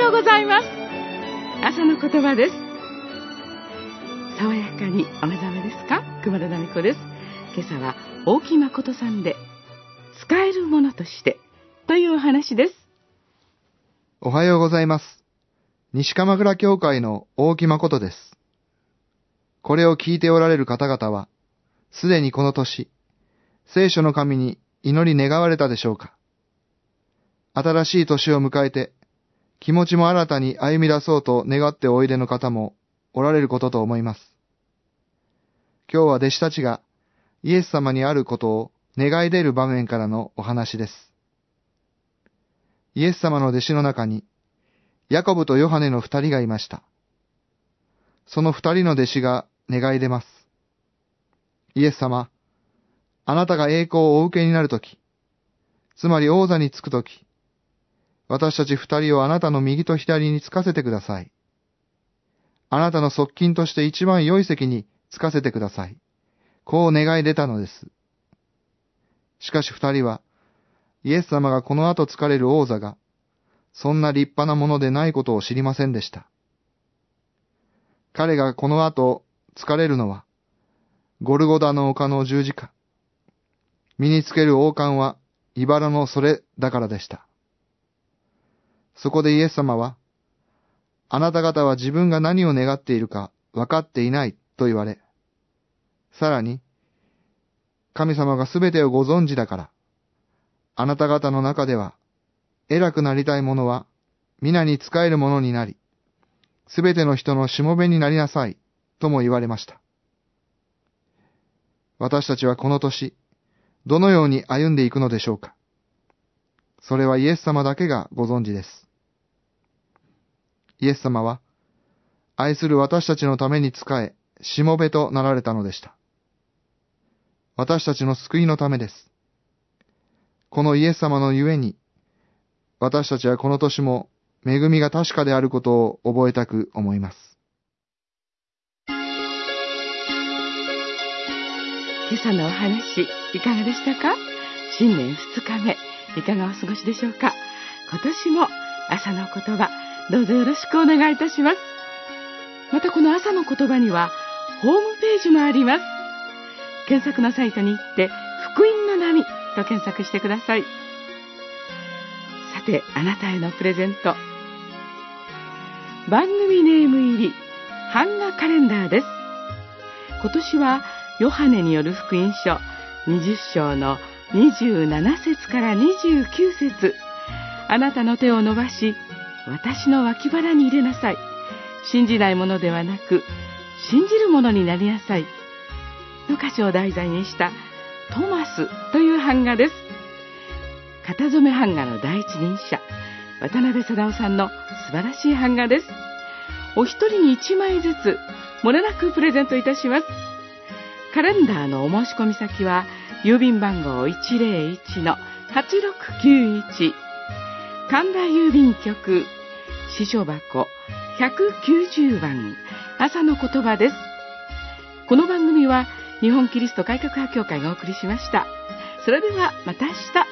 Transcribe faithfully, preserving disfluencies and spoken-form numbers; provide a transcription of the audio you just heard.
ようございます。朝の言葉です。爽やかにお目覚めですか？熊田奈美子です。今朝は大木誠さんで使えるものとしてというお話です。 おはようございます。西鎌倉教会の大木誠です。これを聞いておられる方々は、すでにこの年、聖書の神に祈り願われたでしょうか？新しい年を迎えて、気持ちも新たに歩み出そうと願っておいでの方もおられることと思います。今日は弟子たちがイエス様にあることを願い出る場面からのお話です。イエス様の弟子の中に、ヤコブとヨハネの二人がいました。その二人の弟子が願い出ます。イエス様、あなたが栄光をお受けになるとき、つまり王座につくとき、私たち二人をあなたの右と左につかせてください。あなたの側近として一番良い席につかせてください。こう願い出たのです。しかし二人は、イエス様がこの後つかれる王座が、そんな立派なものでないことを知りませんでした。彼がこの後つかれるのは、ゴルゴダの丘の十字架。身につける王冠は、茨のそれだからでした。そこでイエス様は、あなた方は自分が何を願っているか分かっていないと言われ、さらに、神様がすべてをご存知だから、あなた方の中では、偉くなりたい者は、皆に仕える者になり、すべての人のしもべになりなさい、とも言われました。私たちはこの年、どのように歩んでいくのでしょうか。それはイエス様だけがご存知です。イエス様は、愛する私たちのために仕え、しもべとなられたのでした。私たちの救いのためです。このイエス様のゆえに、私たちはこの年も恵みが確かであることを覚えたく思います。 今朝のお話、いかがでしたか？新年二日目、いかがお過ごしでしょうか？今年も朝の言葉、どうぞよろしくお願いいたします。またこの朝の言葉にはホームページもあります。検索のサイトに行って福音の波と検索してください。さて、あなたへのプレゼント、番組ネーム入り版画カレンダーです。今年はヨハネによる福音書にじゅっ章のにじゅうなな節からにじゅうきゅう節、あなたの手を伸ばし私の脇腹に入れなさい。信じないものではなく、信じるものになりなさい。の箇所を題材にしたトマスという版画です。型染め版画の第一人者、渡辺貞夫さんの素晴らしい版画です。お一人に一枚ずつ、もれなくプレゼントいたします。カレンダーのお申し込み先は、郵便番号 いちまるいちのはちろくきゅういち、神田郵便局、支所箱ひゃくきゅうじゅうばん、朝の言葉です。この番組は日本キリスト改革派協会がお送りしました。それではまた明日。